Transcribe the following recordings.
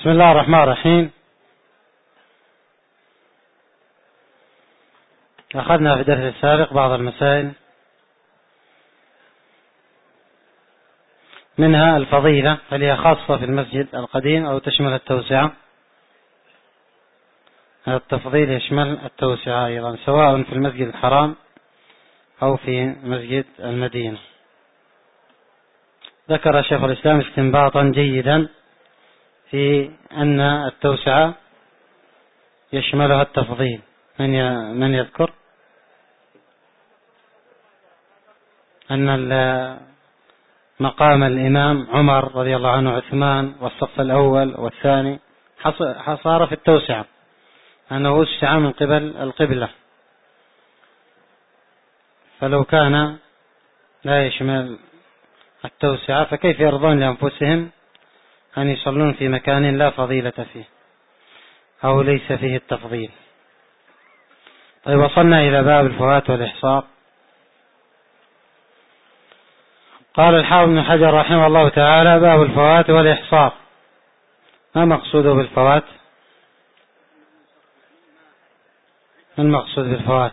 بسم الله الرحمن الرحيم. أخذنا في الدرس السابق بعض المسائل، منها الفضيلة هل هي خاصة في المسجد القديم أو تشمل التوسعة. التفضيل يشمل التوسعة أيضا سواء في المسجد الحرام أو في مسجد المدينة. ذكر شيخ الإسلام استنباطا جيدا في أن التوسعة يشملها التفضيل. من يذكر أن مقام الإمام عمر رضي الله عنه عثمان والصف الأول والثاني حصار في التوسعة، أنه وسع من قبل القبلة، فلو كان لا يشمل التوسعة فكيف يرضون لأنفسهم أن يصلون في مكان لا فضيلة فيه أو ليس فيه التفضيل. طيب، وصلنا إلى باب الفوات والإحصار. قال الحافظ ابن حجر رحمه الله تعالى: باب الفوات والإحصار. ما مقصوده بالفوات؟ ما المقصود بالفوات؟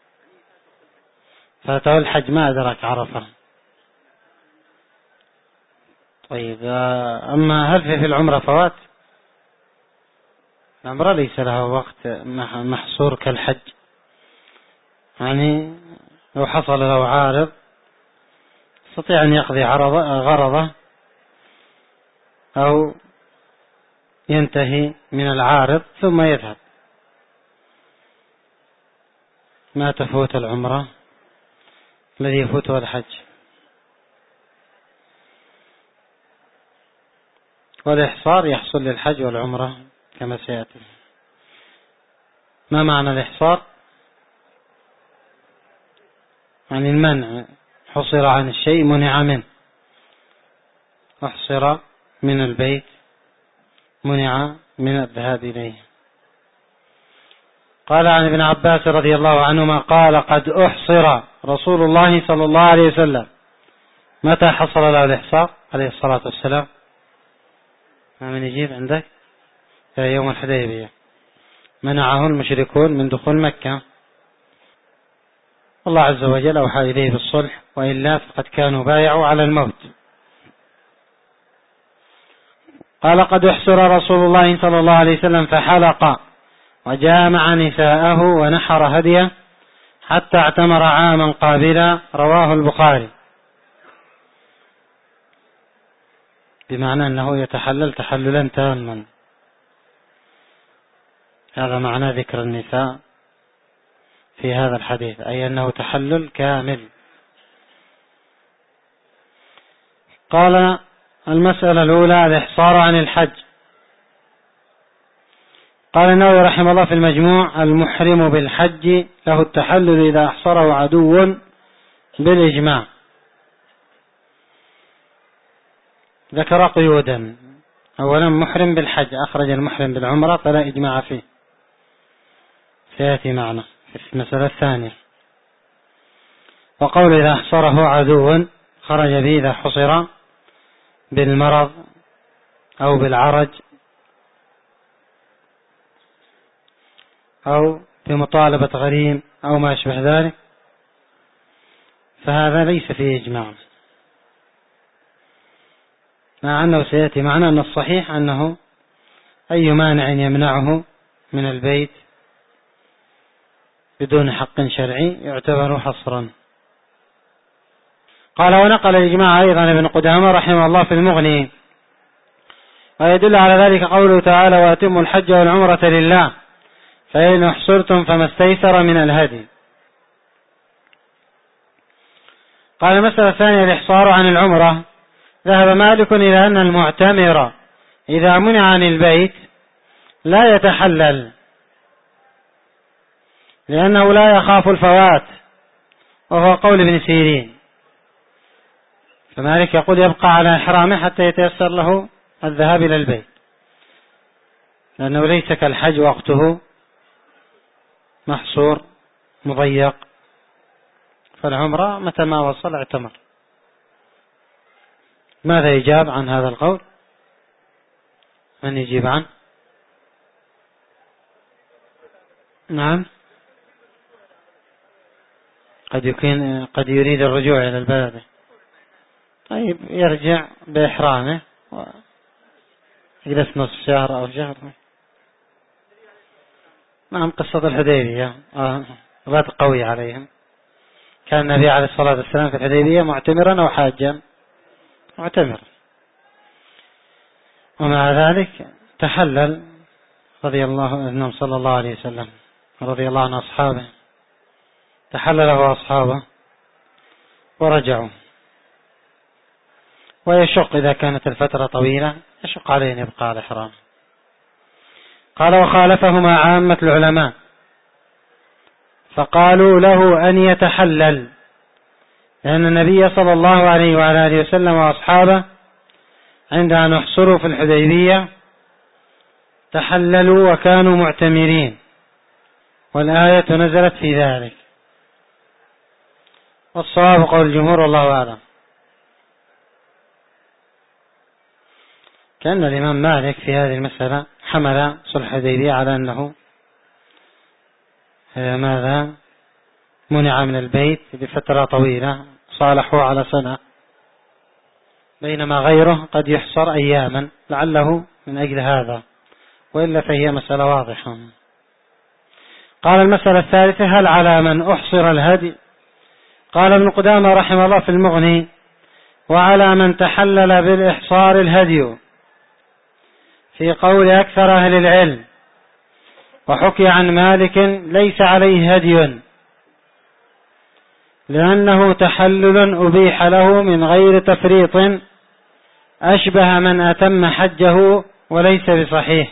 فاته الحج ما أدرك عرفه. طيب، أما هل في العمرة فوات؟ العمرة ليس لها وقت محصور كالحج، يعني لو حصل له عارض يستطيع أن يقضي غرضه أو ينتهي من العارض ثم يذهب، ما تفوت العمرة الذي يفوتها الحج. والإحصار يحصل للحج والعمرة كما سيأتي. ما معنى الإحصار؟ يعني المنع، حصر عن الشيء منع منه، احصر من البيت منع من الذهاب إليه. قال عن ابن عباس رضي الله عنهما قال: قد أحصر رسول الله صلى الله عليه وسلم. متى حصل له الإحصار عليه الصلاة والسلام؟ ما من يجيب عندك؟ يوم الحديبية، منعه المشركون من دخول مكة، الله عز وجل أوحى إليه بالصلح، وإلا فقد كانوا بايعوا على الموت. قال: قد احصر رسول الله صلى الله عليه وسلم فحلق وجامع نساءه ونحر هديه حتى اعتمر عاما قابلا. رواه البخاري. بمعنى أنه يتحلل تحللا تاما. هذا معنى ذكر النساء في هذا الحديث، أي أنه تحلل كامل. قال: المسألة الأولى الإحصار عن الحج. قال النووي رحمه الله في المجموع: المحرم بالحج له التحلل إذا أحصره عدو بالإجماع. ذكر قيودا. أولا، محرم بالحج أخرج المحرم بالعمرة فلا إجماع فيه، سيأتي معنا في المسألة الثانية. وقول إذا أحصره عدو خرج به إذا حصر بالمرض أو بالعرج أو بمطالبة غريم أو ما أشبه ذلك، فهذا ليس فيه إجماع، مع أنه سيأتي معنا أن الصحيح أنه أي مانع يمنعه من البيت بدون حق شرعي يعتبر حصرا. قال: ونقل الإجماع أيضا ابن قدامة رحمه الله في المغني. ويدل على ذلك قوله تعالى: وأتموا الحج والعمرة لله فإن احصرتم فما استيسر من الهدي. قال: المسألة الثانية الإحصار عن العمرة. ذهب مالك إلى أن المعتمر إذا منع عن البيت لا يتحلل، لأنه لا يخاف الفوات، وهو قول ابن سيرين. فمالك يقول يبقى على إحرامه حتى يتيسر له الذهاب إلى البيت، لأنه ليس كالحج وقته محصور مضيق، فالعمرة متى ما وصل اعتمر. ماذا يجاب عن هذا القول؟ من يجيب عنه؟ نعم، قد يريد الرجوع إلى البلد. طيب يرجع بإحرامه ويجلس نصف شهر أو شهر. نعم، قصة الحديبية لا تقوي عليهم. كان النبي عليه الصلاة والسلام في الحديبية معتمرا أو حاجا؟ معتمر، ومع ذلك تحلل رضي الله عنه صلى الله عليه وسلم، رضي الله عن أصحابه، تحلله أصحابه ورجعوا. ويشق إذا كانت الفترة طويلة يشق عليه أن يبقى على الإحرام. قال: وخالفهما عامة العلماء فقالوا له أن يتحلل، لأن النبي صلى الله عليه وعلى آله وسلم وأصحابه عند أن احصروا في الحديبية تحللوا وكانوا معتمرين، والآية نزلت في ذلك. والصواب قول الجمهور والله أعلم. كأن الإمام مالك في هذه المسألة حمل صلح الحديبية على أنه ماذا منع من البيت بفترة طويلة، صالحوا على سنة، بينما غيره قد يحصر أياما لعله من أجل هذا، وإلا فهي مسألة واضحة. قال: المسألة الثالثة: هل على من أحصر الهدي؟ قال ابن قدامة رحمه الله في المغني: وعلى من تحلل بالإحصار الهدي، في قول أكثر أهل العلم. وحكي عن مالك ليس عليه هدي، لأنه تحلل أبيح له من غير تفريط، أشبه من أتم حجه وليس بصحيح،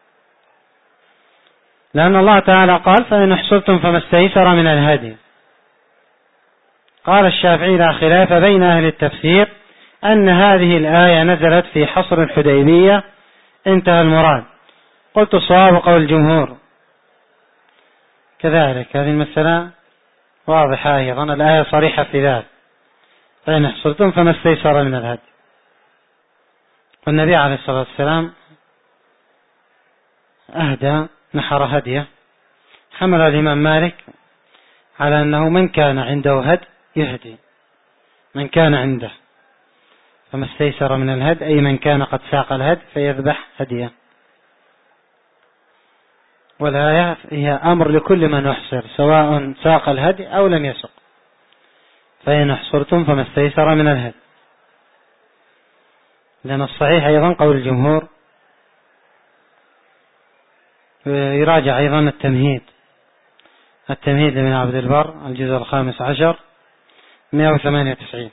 لأن الله تعالى قال: فإن احصرتم فما استيسر من الهدي. قال الشافعي: لا خلاف بين أهل التفسير أن هذه الآية نزلت في حصر الحديبية، انتهى المراد. قلت: الصواب قول الجمهور. كذلك هذه المسألة واضحة أيضا، الآية صريحة في ذلك: فإن احصرتم فما استيسر من الهدي. والنبي عليه الصلاة والسلام أهدى، نحر هديه. حمل الإمام مالك على أنه من كان عنده هدي يهدي، من كان عنده، فما استيسر من الهدي أي من كان قد ساق الهدي فيذبح هديه. والآية هي أمر لكل من يحصر، سواء ساق الهدي أو لم يسق. فإن احصرتم فما استيسر من الهدي، لأن الصحيح أيضا قول الجمهور. يراجع أيضا التمهيد لابن عبد البر، الجزء 15 198،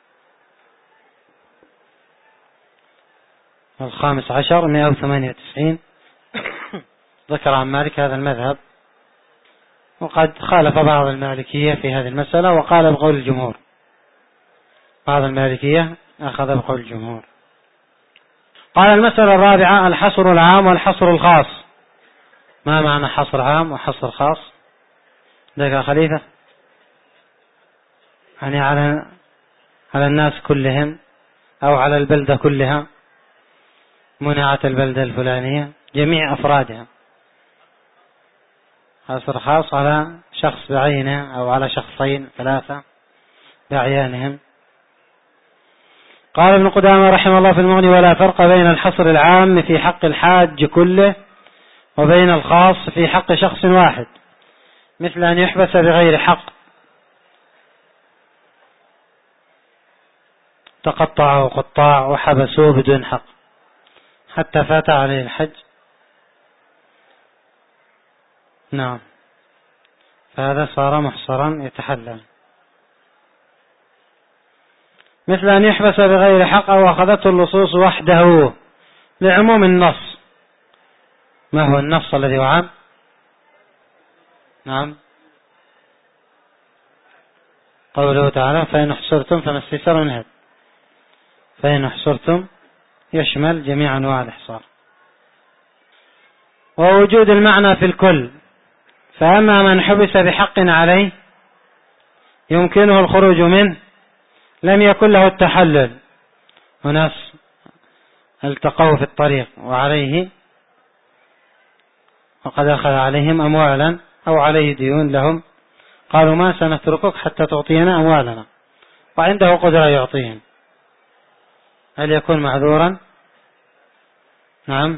198 ذكر عن مالك هذا المذهب. وقد خالف بعض المالكية في هذه المسألة وقال بقول الجمهور، بعض المالكية أخذ بقول الجمهور. قال: المسألة الرابعة: الحصر العام والحصر الخاص. ما معنى حصر عام وحصر خاص؟ ذكر خليفة يعني على الناس كلهم أو على البلدة كلها، منعت البلدة الفلانية جميع أفرادها. حصر خاص على شخص بعينه أو على شخصين 3 بأعيانهم. قال ابن قدامة رحمه الله في المغني: ولا فرق بين الحصر العام في حق الحاج كله وبين الخاص في حق شخص واحد، مثل أن يحبس بغير حق، تقطعه قطاع وحبسوه بدون حق حتى فات عليه الحج. نعم، فهذا صار محصرا يتحلل. مثل أن يحبس بغير حق أو أخذته اللصوص وحده، لعموم النص. ما هو النص الذي وعام؟ نعم، قوله تعالى: فإن احصرتم فما استيسر من الهدي. فإن احصرتم يشمل جميع أنواع الإحصار. ووجود المعنى في الكل. فأما من حبس بحق عليه يمكنه الخروج منه لم يكن له التحلل. وناس التقوا في الطريق وعليه وقد أخذ عليهم أموالا أو عليه ديون لهم، قالوا ما سنتركك حتى تعطينا أموالنا، وعنده قدرة يعطيهم، هل يكون معذورا؟ نعم،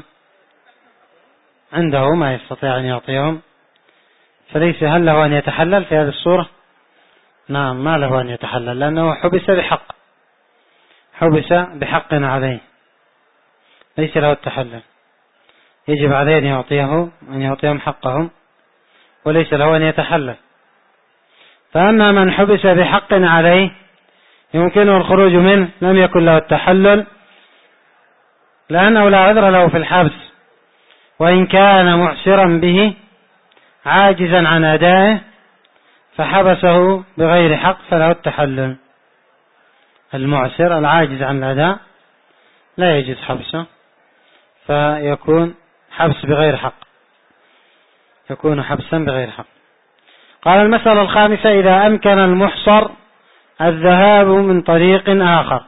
عنده ما يستطيع أن يعطيهم، فليس هل له أن يتحلل في هذه الصورة؟ نعم، ما له أن يتحلل لأنه حبس بحق عليه، ليس له التحلل، يجب عليه أن يعطيهم حقهم، وليس له أن يتحلل. فأما من حبس بحق عليه يمكنه الخروج منه لم يكن له التحلل، لأنه لا عذر له في الحبس، وإن كان معسرا به عاجزا عن أدائه فحبسه بغير حق فله التحلل. المعسر العاجز عن الأداء لا يجوز حبسه، فيكون حبس بغير حق، يكون حبسا بغير حق. قال المسألة الخامسة: إذا أمكن المحصر الذهاب من طريق آخر،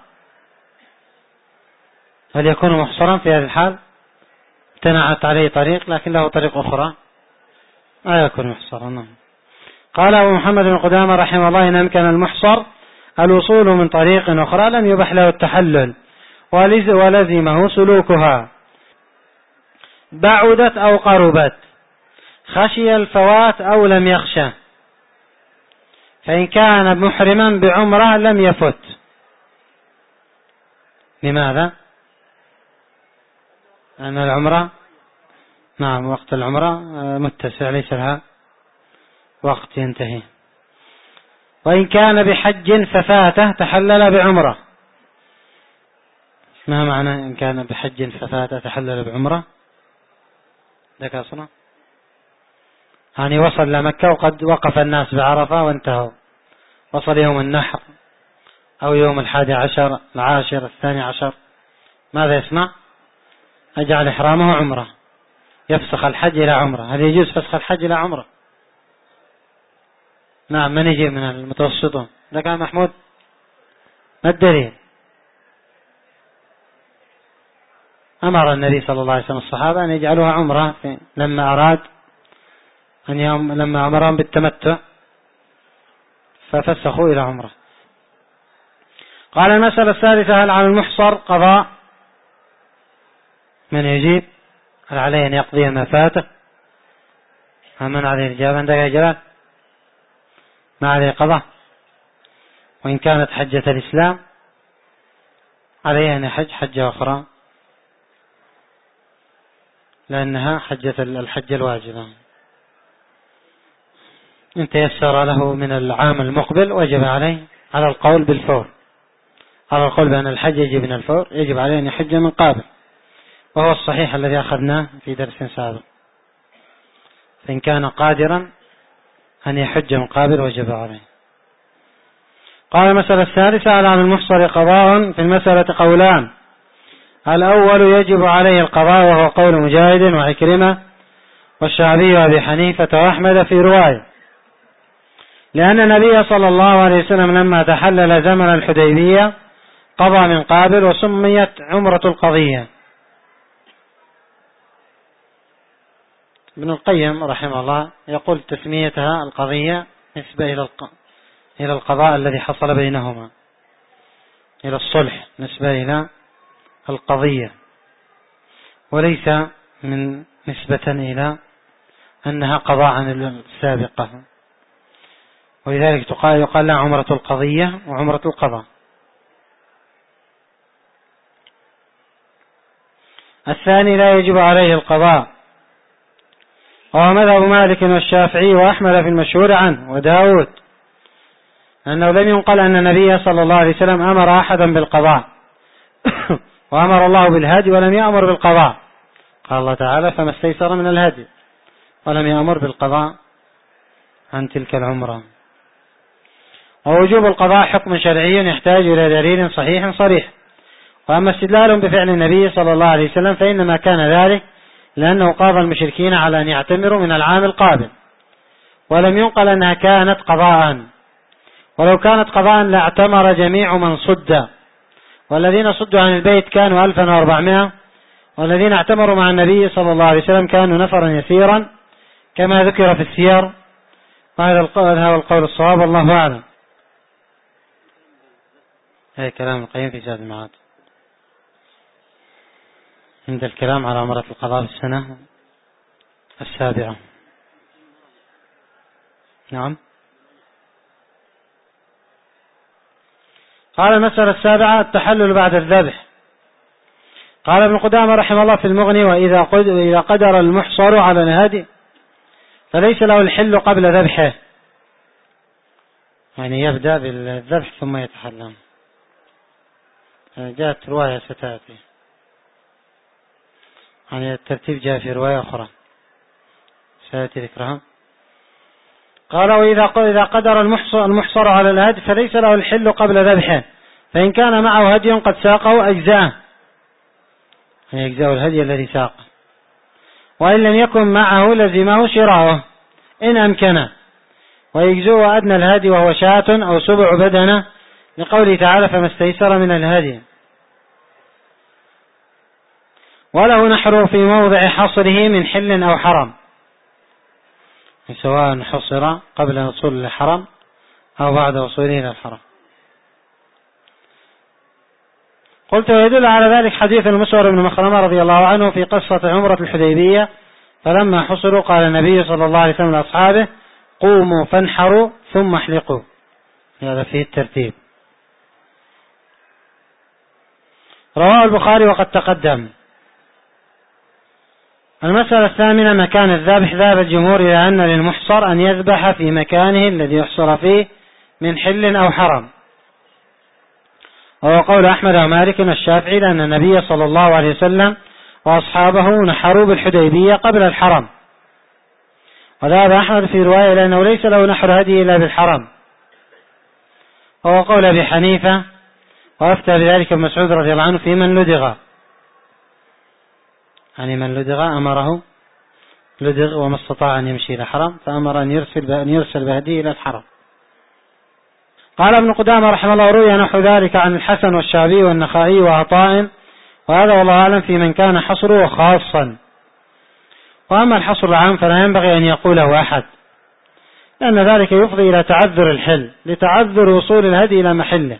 هل يكون محصرا في هذه الحال؟ امتنعت عليه طريق لكن له طريق أخرى، لا يكون محصرا. قال أبو محمد بن قدامة رحمه الله: إن أمكن المحصر الوصول من طريق أخرى لم يبح له التحلل ولزمه سلوكها، بعدت أو قربت، خشي الفوات أو لم يخشى. فإن كان محرما بعمرة لم يفت. لماذا؟ لأن العمرة، نعم، وقت العمرة متسع، ليس لها وقت ينتهي. وإن كان بحج ففاته تحلل بعمرة. ما معنى إن كان بحج ففاته تحلل بعمرة؟ ذاك أصلا يعني وصل لمكة وقد وقف الناس بعرفة وانتهوا، وصل يوم النحر أو يوم 11 العاشر 12، ماذا يصنع؟ أجعل إحرامه عمرة، يفسخ الحج إلى عمرة. هل يجوز فسخ الحج إلى عمرة؟ نعم، من يجي من المتوسطون؟ ذاك محمود، ما الدليل؟ أمر النبي صلى الله عليه وسلم الصحابة أن يجعلوها عمرة لما أمرهم بالتمتع ففسخوا إلى عمرة. قال المسألة الثالثة: هل على المحصر قضاء؟ من يجيب؟ هل عليه أن يقضي ما فاته؟ من عليه الإجابة؟ عندك يا جلال؟ ما عليه قضاء، وإن كانت حجة الإسلام عليه أن يحج حجة أخرى لأنها حجة الحج الواجبة. إن تيسر له من العام المقبل وجب عليه على القول بالفور، على القول بأن الحج يجب من الفور، يجب عليه أن يحج من قابل، وهو الصحيح الذي أخذناه في درس سابق. فإن كان قادرا أن يحج من قابل وجب عليه. قال المسألة الثالثة: على المحصر قضاء. في المسألة قولان: الأول يجب عليه القضاء وهو قول مجاهد وعكرمة والشعبي وأبي حنيفة وأحمد في رواية، لأن النبي صلى الله عليه وسلم لما تحلل زمن الحديبية قضى من قابل وسميت عمرة القضية. ابن القيم رحمه الله يقول تسميتها القضية نسبة إلى القضاء الذي حصل بينهما، إلى الصلح، نسبة إلى القضية، وليس من نسبة إلى أنها قضاء عن السابقة، ولذلك يقال لها عمرة القضية وعمرة القضاء. الثاني لا يجب عليه القضاء، وهو مذهب مالك والشافعي وأحمد في المشهور عنه وداود، أنه لم ينقل أن النبي صلى الله عليه وسلم أمر أحدا بالقضاء وأمر الله بالهدي ولم يأمر بالقضاء. قال الله تعالى: فما استيسر من الهدي، ولم يأمر بالقضاء عن تلك العمرة. ووجوب القضاء حكم شرعي يحتاج إلى دليل صحيح صريح. وأما استدلال بفعل النبي صلى الله عليه وسلم فإنما كان ذلك لأنه قاضى المشركين على أن يعتمروا من العام القادم، ولم ينقل أنها كانت قضاء، ولو كانت قضاء لاعتمر جميع من صد، والذين صدوا عن البيت كانوا 1400، والذين اعتمروا مع النبي صلى الله عليه وسلم كانوا نفرا يسيرا كما ذكر في السير. وهذا هو القول الصواب، والله أعلم. هذا كلام القيم في زاد المعاد عند الكلام على عمرة القضاء في السنة 7. نعم. قال المسألة 7: التحلل بعد الذبح. قال ابن قدامة رحمه الله في المغني: وإذا قدر المحصر على الهدي فليس له الحل قبل ذبحه، يعني يبدأ بالذبح ثم يتحلل. جاءت رواية ستأتي، يعني الترتيب جاء في رواية أخرى سيأتي ذكرها. قال: وإذا قدر المحصر على الهدي فليس له الحل قبل ذبحه، فإن كان معه هدي قد ساقه أجزاءه، يعني يجزاء الهدي الذي ساقه، وإن لم يكن معه لزمه شراؤه إن أمكن، ويجزوه أدنى الهدي وهو شاة أو سبع بدنة، لقوله تعالى: فما استيسر من الهدي. وله نحره في موضع حصره من حل أو حرم، سواء حصر قبل وصول الحرم أو بعد وصوله إلى الحرم. قلت: ويدل على ذلك حديث المسور بن مخرمة رضي الله عنه في قصة عمرة الحديبية، فلما حصروا قال النبي صلى الله عليه وسلم لأصحابه: قوموا فانحروا ثم احلقوا. هذا فيه الترتيب. رواه البخاري وقد تقدم. المسألة 8: مكان الذبح. ذهب الجمهور إلى أن للمحصر أن يذبح في مكانه الذي يحصر فيه من حل أو حرم، وهو قول أحمد ومالك والشافعي، لأن النبي صلى الله عليه وسلم وأصحابه نحروا بالحديبية قبل الحرم. وذهب أحمد في رواية لأنه ليس له نحر هدي إلا بالحرم، وهو قول أبي حنيفة، وأفتى بذلك ابن مسعود رضي الله عنه في من لدغ، يعني من لدغ أمره لدغ وما استطاع أن يمشي إلى حرم، فأمر أن يرسل بهديه إلى الحرم. قال ابن قدامة رحمه الله: روي نحو ذلك عن الحسن والشعبي والنخعي وعطاء، وهذا والله أعلم في من كان حصره خاصا. وأما الحصر العام فلا ينبغي أن يقوله أحد، لأن ذلك يفضي إلى تعذر الحل لتعذر وصول الهدي إلى محله.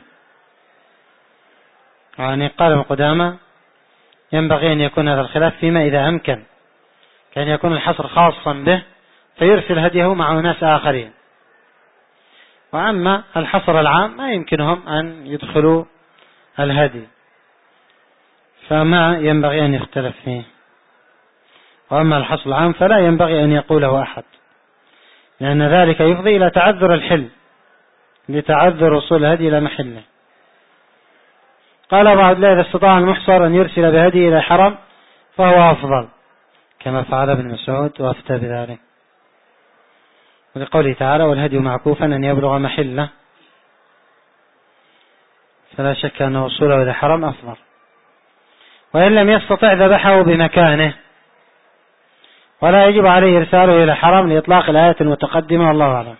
يعني قال ابن قدامة: ينبغي أن يكون هذا الخلاف فيما إذا أمكن، كان يكون الحصر خاصا به فيرسل هديه مع ناس آخرين. وأما الحصر العام ما يمكنهم أن يدخلوا الهدي، فما ينبغي أن يختلف فيه. وأما الحصر العام فلا ينبغي أن يقوله أحد، لأن ذلك يفضي إلى تعذر الحل لتعذر وصول الهدي إلى محله. قال أبو عبد الله: إذا استطاع المحصر أن يرسل بهدي إلى حرم فهو أفضل، كما فعل ابن مسعود وأفتى بذلك، ولقوله تعالى: والهدي معكوفا أن يبلغ محله، فلا شك أن وصوله إلى حرم أفضل. وإن لم يستطع ذبحه بمكانه، ولا يجب عليه إرساله إلى حرم لإطلاق الآية المتقدمة، والله أعلم.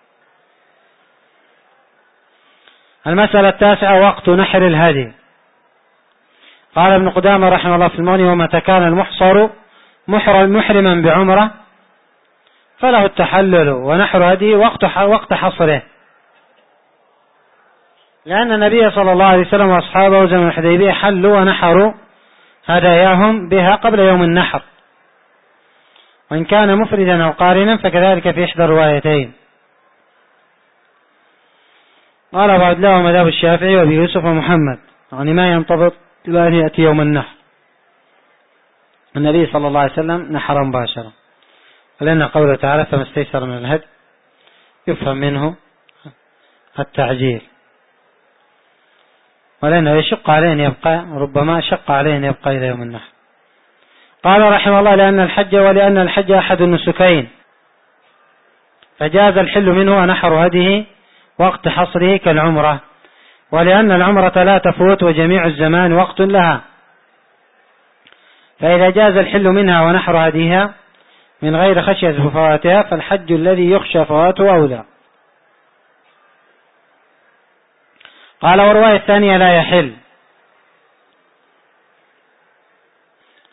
المسألة 9: وقت نحر الهدي. قال ابن قدامة رحمه الله في المغني: ومتى كان المحصر محرما بعمرة فله التحلل ونحر هدي وقت حصره، لأن النبي صلى الله عليه وسلم وأصحابه زمن الحديبية حلوا ونحروا هداياهم بها قبل يوم النحر، وإن كان مفردا أو قارنا فكذلك في إحدى الروايتين. قال أبو عبد الله: ومذهب الشافعي وأبي يوسف ومحمد، يعني ما ينتظر إلى أن يأتي يوم النحر. النبي صلى الله عليه وسلم نحر مباشرة، ولأن قوله تعالى: فما استيسر من الهدي يفهم منه التعجيل، ولأنه يشق عليه أن يبقى، ربما شق عليه أن يبقى إلى يوم النحر. قال رحمه الله: ولأن الحج أحد النسكين فجاز الحل منه ونحر هديه وقت حصره كالعمرة، ولأن العمرة لا تفوت وجميع الزمان وقت لها، فإذا جاز الحل منها ونحر هديها من غير خشية فواتها فالحج الذي يخشى فواته أولى. قال: والرواية الثانية لا يحل،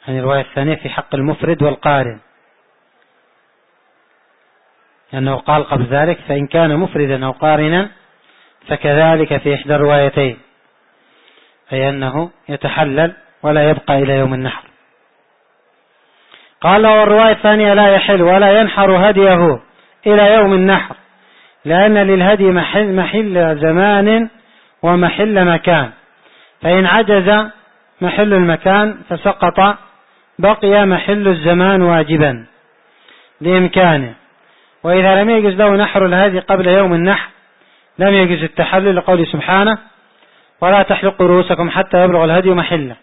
يعني الرواية الثانية في حق المفرد والقارن، لأنه قال قبل ذلك فإن كان مفردا أو قارنا فكذلك في إحدى الروايتين، أي أنه يتحلل ولا يبقى إلى يوم النحر. قال والرواية الثانية لا يحل ولا ينحر هديه إلى يوم النحر، لأن للهدي محل زمان ومحل مكان، فإن عجز محل المكان فسقط، بقي محل الزمان واجبا لإمكانه. وإذا لم يجز له نحر الهدي قبل يوم النحر لم يجز التحلل، لقوله سبحانه ولا تحلقوا رؤوسكم حتى يبلغ الهدي محله.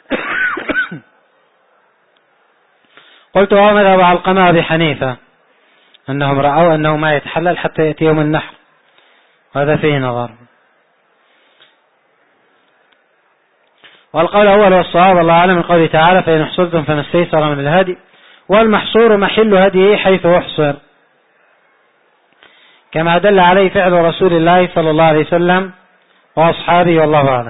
قلت ومذهب علقمة أبي حنيفة أنهم رأوا أنه ما يتحلل حتى يأتي يوم النحر، وهذا فيه نظر. والقول الأول والصواب الله أعلم من قوله تعالى فإن احصرتم فما استيسر من الهدي، والمحصور محل هديه حيث احصر، كما دل عليه فعل رسول الله صلى الله عليه وسلم وأصحابه والله أعلم.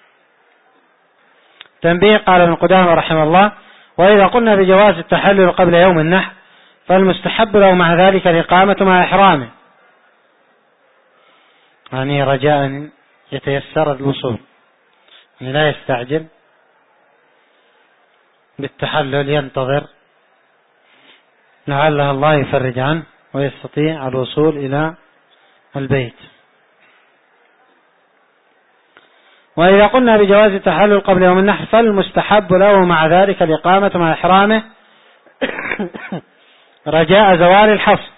تنبيه. قال ابن قدامة رحمه الله وإذا قلنا بجواز التحلل قبل يوم النحر فالمستحب له مع ذلك الإقامة مع إحرامه، يعني رجاء يتيسر الوصول، يعني لا يستعجل بالتحلل، ينتظر لعله الله يفرج عنه ويستطيع الوصول إلى البيت. وإذا قلنا بجواز التحلل قبل يوم النحر فالمستحب له مع ذلك الإقامة مع إحرامه رجاء زوال الحصر،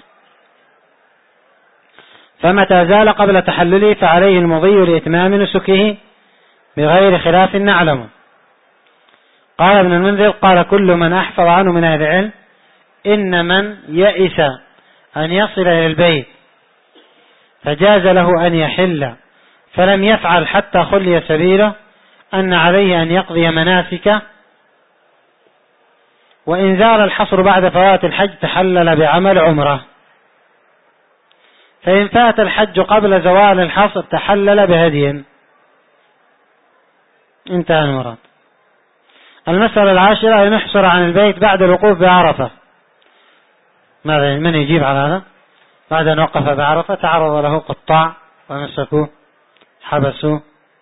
فمتى زال قبل تحلله فعليه المضي لإتمام نسكه بغير خلاف نعلمه. قال ابن المنذر قال كل من أحفظ عنه من أهل العلم إن من يئس أن يصل إلى البيت فجاز له أن يحل فلم يفعل حتى خلي سبيله أن عليه أن يقضي مناسكه، وإن زال الحصر بعد فوات الحج تحلل بعمل عمره، فإن فات الحج قبل زوال الحصر تحلل بهدي. انتهى المراد. المسألة العاشرة أن يحصر عن البيت بعد الوقوف بعرفة. ماذا من يجيب على هذا؟ بعد أن وقف بعرفة تعرض له قطاع ومسكوه حبسوه،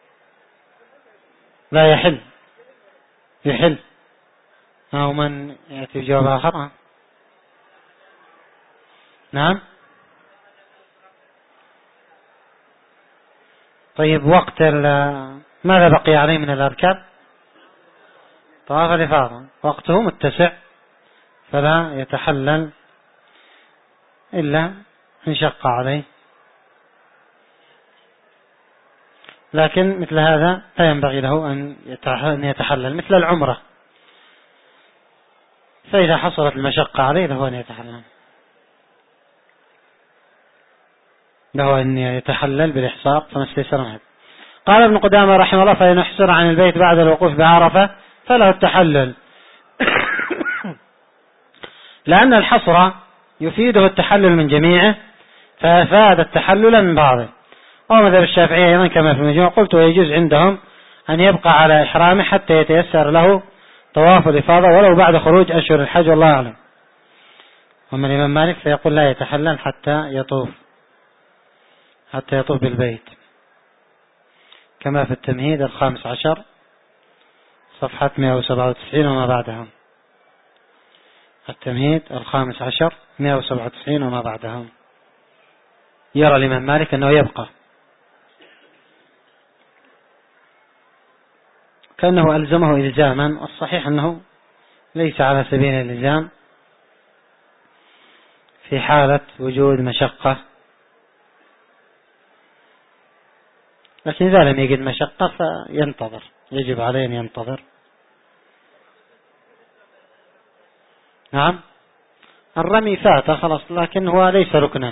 لا يحل، يحل. أو من يأتي بجواب آخر؟ نعم. طيب وقت ماذا بقي عليه من الأركان؟ طواف الإفاضة وقته متسع فلا يتحلل إلا إن شق عليه، لكن مثل هذا لا ينبغي له أن يتحلل مثل العمرة، فإذا حصلت المشقة عليه له أن يتحلل، له أن يتحلل بالإحصار فما استيسر منه. قال ابن قدامة رحمه الله فإن احصر عن البيت بعد الوقوف بعرفة فله التحلل لأن الحصر يفيده التحلل من جميعه فأفاد التحلل من بعضه. ومذهب الشافعية أيضا كما في المجموع. قلت ويجوز عندهم أن يبقى على إحرامه حتى يتيسر له طواف الإفاضة ولو بعد خروج أشهر الحج والله أعلم. ومن الإمام مالك فيقول لا يتحلل حتى يطوف بالبيت، كما في التمهيد 15 صفحة 197 وما بعدها. التمهيد 15 197 وما بعدها. يرى الإمام مالك أنه يبقى كأنه ألزمه إلزاما، والصحيح أنه ليس على سبيل الإلزام في حالة وجود مشقة، لكن إذا لم يجد مشقة فينتظر، يجب عليه أن ينتظر. نعم. الرمي فات خلاص، لكن هو ليس ركنا،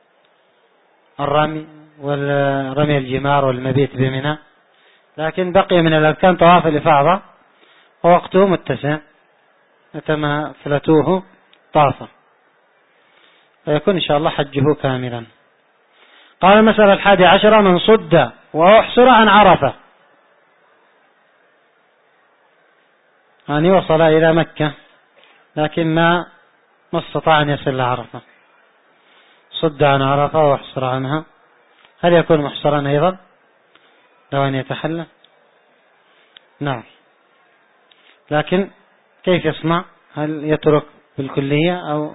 الرمي والرمي الجمار والمبيت بمنى، لكن بقي من الأركان طواف الإفاضة ووقته متسع، متى فلتوه طافة فيكون إن شاء الله حجه كاملا. قال المسألة 11 من صد وأحصر عن عرفة يعني وصل إلى مكة لكن ما استطاع أن يصل لعرفة، صد عن عرفة واحصر عنها، هل يكون محصرا أيضا لو أن يتحلل؟ نعم، لكن كيف يصنع؟ هل يترك بالكلية أو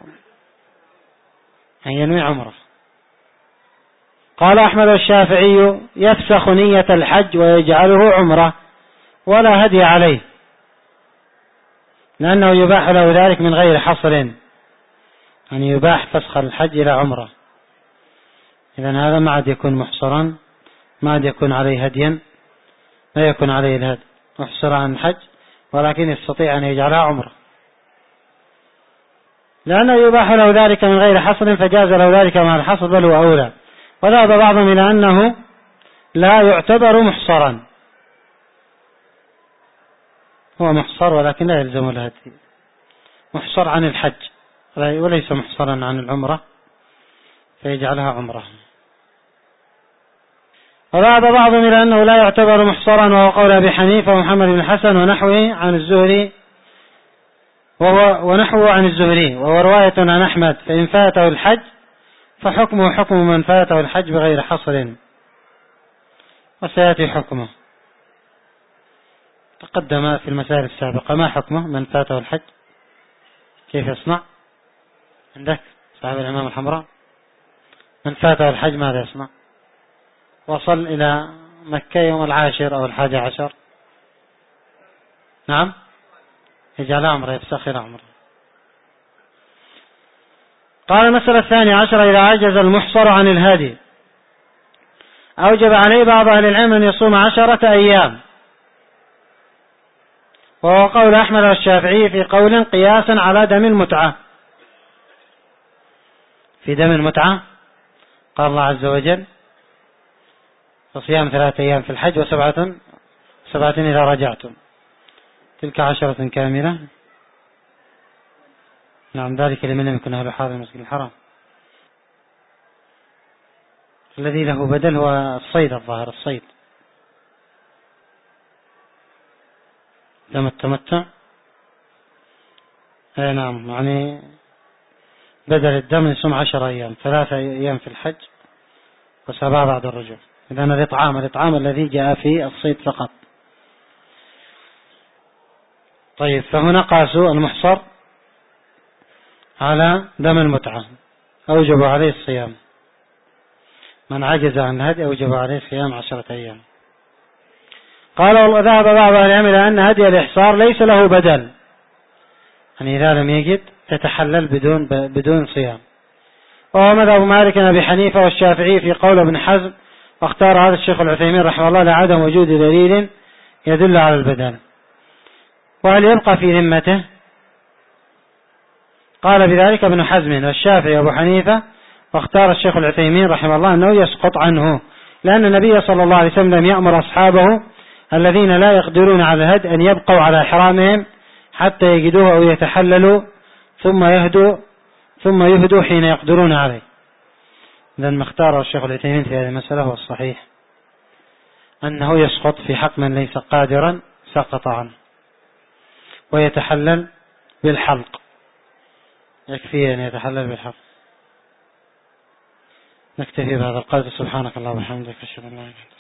أن ينوي عمره؟ قال أحمد الشافعي يفسخ نية الحج ويجعله عمره ولا هدي عليه، لأنه يباح له ذلك من غير حصر، يعني يباح فسخ الحج إلى عمره. إذن هذا ما عاد يكون محصرا، ما عاد يكون عليه هديا، لا يكون عليه الهدي، محصر عن الحج ولكن يستطيع أن يجعلها عمره، لأنه يباح له ذلك من غير حصر، فجاز له ذلك مع الحصر بل هو أولى. وذهب بعضهم إلى أنه لا يعتبر محصرا، هو محصر ولكن لا يلزم الهدي، محصر عن الحج وليس محصرا عن العمرة فيجعلها عمره. وذهب بعضهم إلى أنه لا يعتبر محصرا، وهو قول أبي حنيفة ومحمد بن الحسن ونحوه عن الزهري، ونحوه عن الزهري، وهو رواية عن أحمد، فإن فاته الحج فحكمه حكم من فاته الحج بغير حصر، وسيأتي حكمه تقدم في المسائل السابقة. ما حكمه من فاته الحج؟ كيف يصنع عندك صاحب الإمام الحمراء؟ من فاته الحج ماذا يصنع؟ وصل إلى مكة يوم 10 أو 11، نعم، يجعل عمره، يفسخ إلى عمره. قال المسألة 12: إذا عجز المحصر عن الهدي أوجب عليه بعض أهل العلم أن يصوم 10 أيام، وهو قول أحمد والشافعي في قول قياسا على دم المتعة. في دم المتعة قال الله عز وجل: فصيام 3 أيام في الحج وسبعة إذا رجعتم، تلك 10 كاملة. نعم، ذلك لمن لم يكن أهل حاضر المسجد الحرام. الذي له بدل هو الصيد، الظاهر الصيد، دم التمتع. اي نعم، يعني بدل الدم يصوم 10 أيام، 3 أيام في الحج و7 بعد الرجوع. إذن الإطعام الذي جاء في الصيد فقط. طيب، فهنا قاسوا المحصر على دم المتعة، أوجب عليه الصيام. من عجز عن الهدي أوجب عليه صيام 10 أيام. قال: وذهب بعض أهل العلم إلى أن هدي الإحصار ليس له بدل، يعني إذا لم يجد تتحلل بدون صيام. وهو مذهب مالك وأبي حنيفة والشافعي في قول ابن حزم، واختار هذا الشيخ العثيمين رحمه الله لعدم وجود دليل يدل على البدل. وهل يبقى في ذمته؟ قال بذلك ابن حزم والشافعي وابو حنيفة، واختار الشيخ العثيمين رحمه الله أنه يسقط عنه، لأن النبي صلى الله عليه وسلم يأمر أصحابه الذين لا يقدرون على الهد أن يبقوا على إحرامهم حتى يجدوه أو يتحللوا ثم يهدوا حين يقدرون عليه. إذن ما اختاره الشيخ العثيمين في هذه المسألة هو الصحيح، أنه يسقط في حق من ليس قادرا، سقط عنه، ويتحلل بالحلق، يكفي أن يتحلل بالحلق. نكتفي بهذا القدر. سبحانك اللهم وبحمدك، أشهد أن لا إله إلا أنت.